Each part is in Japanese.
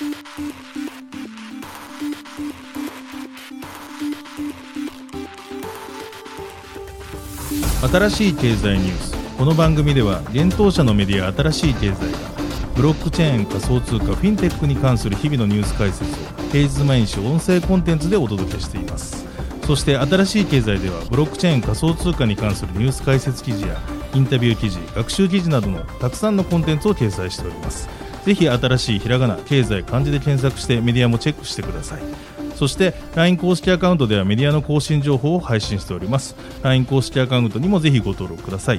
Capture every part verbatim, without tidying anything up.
新しい経済ニュース。この番組では現当社のメディア新しい経済がブロックチェーン、仮想通貨、フィンテックに関する日々のニュース解説を平日毎日音声コンテンツでお届けしています。そして新しい経済ではブロックチェーン、仮想通貨に関するニュース解説記事やインタビュー記事、学習記事などのたくさんのコンテンツを掲載しております。ぜひ新しいひらがな、経済、漢字で検索してメディアもチェックしてください。そして ライン 公式アカウントではメディアの更新情報を配信しております。 ライン 公式アカウントにもぜひご登録ください。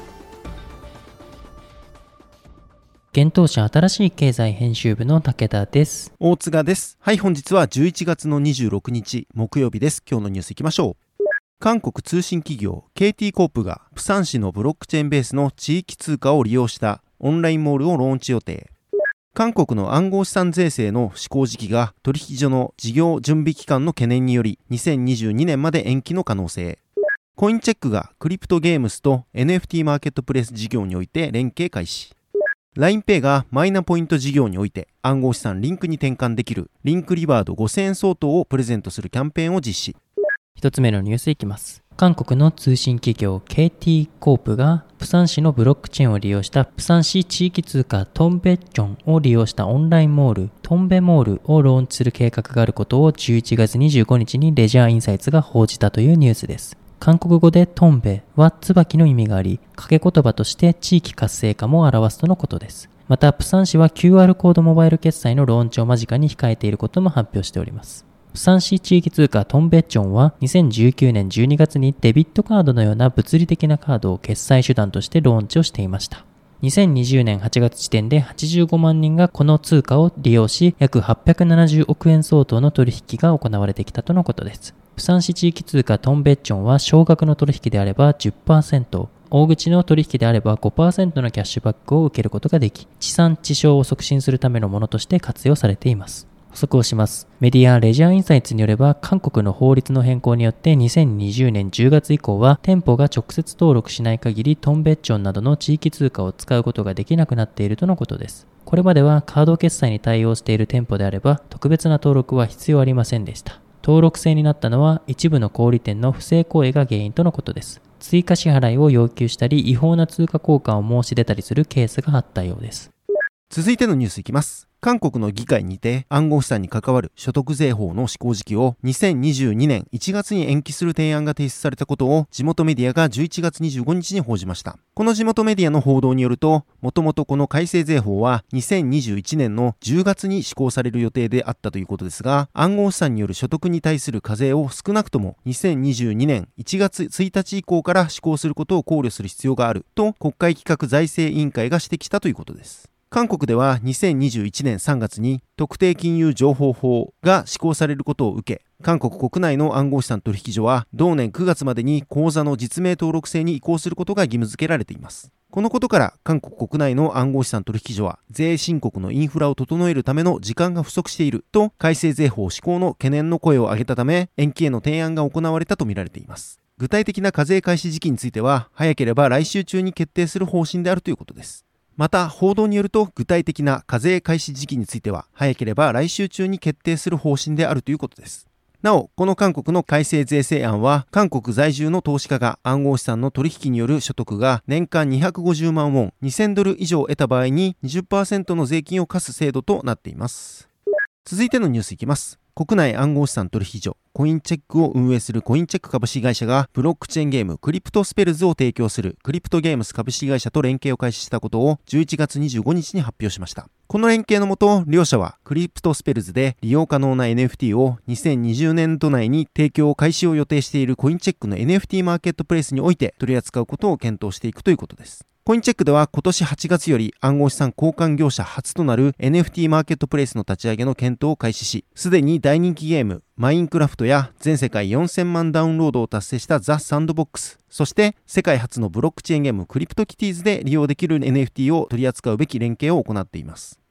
現当社新しい経済編集部の武田です。 大塚です。はい、本日はじゅういちがつのにじゅうろくにち木曜日です。今日のニュースいきましょう。韓国通信企業 ケーティー コープが釜山市のブロックチェーンベースの地域通貨を利用したオンラインモールをローンチ予定。韓国の暗号資産税制の施行時期が取引所の事業準備期間の懸念によりにせんにじゅうにねんまで延期の可能性。コインチェックがクリプトゲームスと エヌエフティー マーケットプレイス事業において連携開始。ラインペイ がマイナポイント事業において暗号資産リンクに転換できるリンクリワードごせんえん相当をプレゼントするキャンペーンを実施。 一つ目のニュースいきます。韓国の通信企業 ケーティー コープが釜山市のブロックチェーンを利用した釜山市地域通貨トンベチョンを利用したオンラインモールトンベモールをローンチする計画があることをじゅういちがつにじゅうごにちにレジャーインサイツが報じたというニュースです。韓国語でトンベは椿の意味があり、掛け言葉として地域活性化も表すとのことです。また、釜山市は キューアール コードモバイル決済のローンチを間近に控えていることも発表しております。釜山市地域通貨トンベチョンはにせんじゅうきゅうねんじゅうにがつにデビットカードのような物理的なカードを決済手段としてローンチをしていました。にせんにじゅうねんはちがつ時点ではちじゅうごまんにんがこの通貨を利用し、約はっぴゃくななじゅうおくえん相当の取引が行われてきたとのことです。釜山市地域通貨トンベチョンは少額の取引であれば じゅっパーセント、大口の取引であれば ごパーセント のキャッシュバックを受けることができ、地産地消を促進するためのものとして活用されています。補足をします。メディアレジャーインサイツによれば、韓国の法律の変更によってにせんにじゅうねんじゅうがつ以降は店舗が直接登録しない限りトンベッチョンなどの地域通貨を使うことができなくなっているとのことです。これまではカード決済に対応している店舗であれば特別な登録は必要ありませんでした。登録制になったのは一部の小売店の不正行為が原因とのことです。追加支払いを要求したり違法な通貨交換を申し出たりするケースがあったようです。 続いてのニュースいきます。韓国の議会にて暗号資産に関わる所得税法の施行時期をにせんにじゅうにねんいちがつに延期する提案が提出されたことを地元メディアがじゅういちがつにじゅうごにちに報じました。この地元メディアの報道によると、もともとこの改正税法はにせんにじゅういちねんのじゅうがつに施行される予定であったということですが、暗号資産による所得に対する課税を少なくともにせんにじゅうにねんいちがつついたち以降から施行することを考慮する必要があると国会企画財政委員会が指摘したということです。韓国ではにせんにじゅういちねんさんがつに特定金融情報法が施行されることを受け、韓国国内の暗号資産取引所は同年くがつまでに口座の実名登録制に移行することが義務付けられています。このことから韓国国内の暗号資産取引所は税申告のインフラを整えるための時間が不足していると改正税法施行の懸念の声を上げたため、延期への提案が行われたとみられています。具体的な課税開始時期については早ければ来週中に決定する方針であるということです。また報道によると、具体的な課税開始時期については早ければ来週中に決定する方針であるということです。なお、この韓国の改正税制案は韓国在住の投資家が暗号資産の取引による所得が年間にひゃくごじゅうまんウォンにせんドル以上得た場合に にじゅっパーセント の税金を課す制度となっています。続いてのニュースいきます。国内暗号資産取引所コインチェックを運営するコインチェック株式会社がブロックチェーンゲームクリプトスペルズを提供するクリプトゲームス株式会社と連携を開始したことをじゅういちがつにじゅうごにちに発表しました。この連携のもと、両社はクリプトスペルズで利用可能な エヌエフティー をにせんにじゅうねんど内に提供開始を予定しているコインチェックの エヌエフティー マーケットプレイスにおいて取り扱うことを検討していくということです。コインチェックでは今年はちがつより暗号資産交換業者初となる エヌエフティー マーケットプレイスの立ち上げの検討を開始し、すでに大人気ゲームマインクラフトや全世界よんせんまんダウンロードを達成したザ・サンドボックス、そして世界初のブロックチェーンゲームクリプトキティーズで利用できる エヌエフティー を取り扱うべき連携を行っています。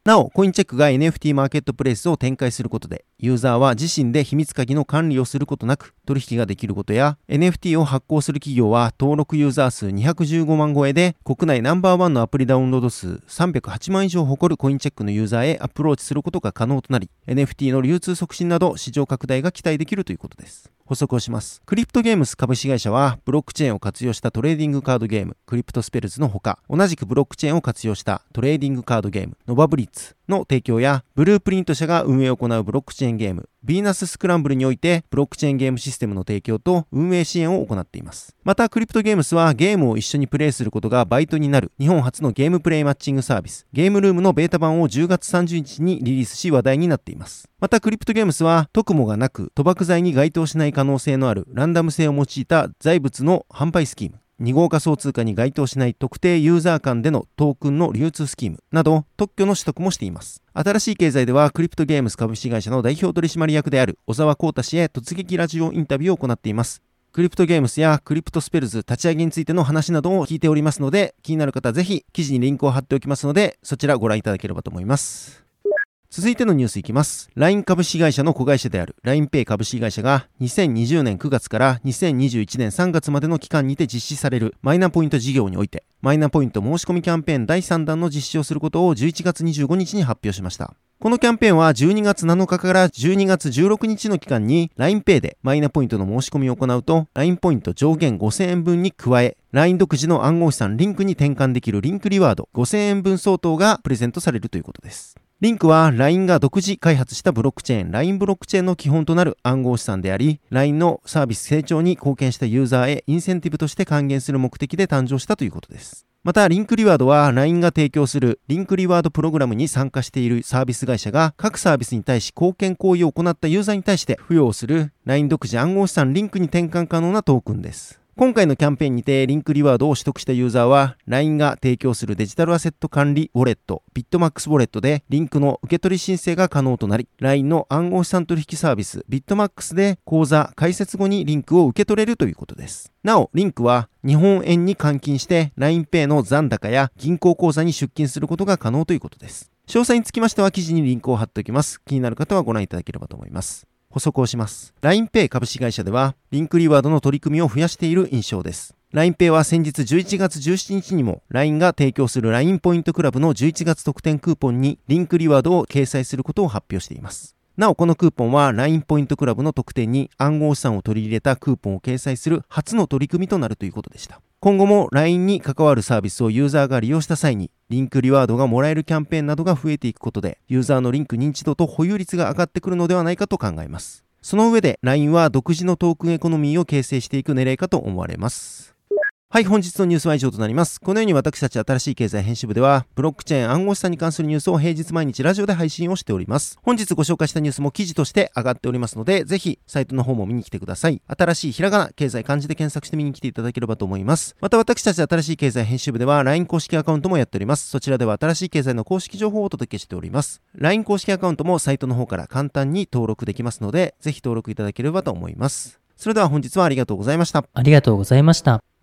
なお、コインチェックが エヌエフティー マーケットプレイスを展開することで、ユーザーは自身で秘密鍵の管理をすることなく取引ができることや、エヌエフティー を発行する企業は登録ユーザー数にひゃくじゅうごまん超えで、国内ナンバーワンのアプリダウンロード数さんびゃくはちまん以上を誇るコインチェックのユーザーへアプローチすることが可能となり、エヌエフティー の流通促進など市場拡大が期待できるということです。補足をします。クリプトゲームス株式会社は、ブロックチェーンを活用したトレーディングカードゲーム、クリプトスペルズのほか、同じくブロックチェーンを活用したトレーディングカードゲーム、ノバブリッツの提供や、ブループリント社が運営を行うブロックチェーンゲーム、ヴィーナススクランブルにおいて、ブロックチェーンゲームシステムの提供と運営支援を行っています。また、クリプトゲームスはゲームを一緒にプレイすることがバイトになる日本初のゲームプレイマッチングサービス、ゲームルームのベータ版をじゅうがつさんじゅうにちにリリースし話題になっています。また、クリプトゲームスは、特モがなく賭博罪に該当しない可能性のあるランダム性を用いた財物の販売スキーム、に号仮想通貨に該当しない特定ユーザー間でのトークンの流通スキームなど特許の取得もしています。新しい経済ではクリプトゲームス株式会社の代表取締役である小沢光太氏へ突撃ラジオインタビューを行っています。クリプトゲームスやクリプトスペルズ立ち上げについての話などを聞いておりますので、気になる方はぜひ記事にリンクを貼っておきますので、そちらご覧いただければと思います。続いてのニュースいきます。ライン 株式会社の子会社である ラインペイ 株式会社がにせんにじゅうねんくがつからにせんにじゅういちねんさんがつまでの期間にて実施されるマイナポイント事業において、マイナポイント申し込みキャンペーンだいさんだんの実施をすることをじゅういちがつにじゅうごにちに発表しました。このキャンペーンはじゅうにがつなのかからじゅうにがつじゅうろくにちの期間に ラインペイ でマイナポイントの申し込みを行うと ライン ポイント上限ごせんえんぶんに加え ライン 独自の暗号資産リンクに転換できるリンクリワードごせんえんぶん相当がプレゼントされるということです。リンクは ライン が独自開発したブロックチェーン ライン ブロックチェーンの基本となる暗号資産であり、 ライン のサービス成長に貢献したユーザーへインセンティブとして還元する目的で誕生したということです。また、リンクリワードは ライン が提供するリンクリワードプログラムに参加しているサービス会社が各サービスに対し貢献行為を行ったユーザーに対して付与する ライン 独自暗号資産リンクに転換可能なトークンです。今回のキャンペーンにてリンクリワードを取得したユーザーは ライン が提供するデジタルアセット管理ウォレットビットマックスウォレットでリンクの受け取り申請が可能となり、 ライン の暗号資産取引サービスビットマックスで口座開設後にリンクを受け取れるということです。なお、リンクは日本円に換金して ラインペイ の残高や銀行口座に出金することが可能ということです。詳細につきましては記事にリンクを貼っておきます。気になる方はご覧いただければと思います。補足をします。ラインペイ 株式会社ではリンクリワードの取り組みを増やしている印象です。ラインペイ は先日じゅういちがつじゅうしちにちにも ライン が提供する ライン ポイントクラブのじゅういちがつ特典クーポンにリンクリワードを掲載することを発表しています。なお、このクーポンは ライン ポイントクラブの特典に暗号資産を取り入れたクーポンを掲載する初の取り組みとなるということでした。今後も ライン に関わるサービスをユーザーが利用した際にリンクリワードがもらえるキャンペーンなどが増えていくことで、ユーザーのリンク認知度と保有率が上がってくるのではないかと考えます。その上で ライン は独自のトークンエコノミーを形成していく狙いかと思われます。はい、本日のニュースは以上となります。このように私たち新しい経済編集部では、ブロックチェーン暗号資産に関するニュースを平日毎日ラジオで配信をしております。本日ご紹介したニュースも記事として上がっておりますので、ぜひサイトの方も見に来てください。新しいひらがな、経済漢字で検索して見に来ていただければと思います。また私たち新しい経済編集部では ライン 公式アカウントもやっております。そちらでは新しい経済の公式情報をお届けしております。ライン 公式アカウントもサイトの方から簡単に登録できますので、ぜひ登録いただければと思います。それでは本日はありがとうございました。 ありがとうございました。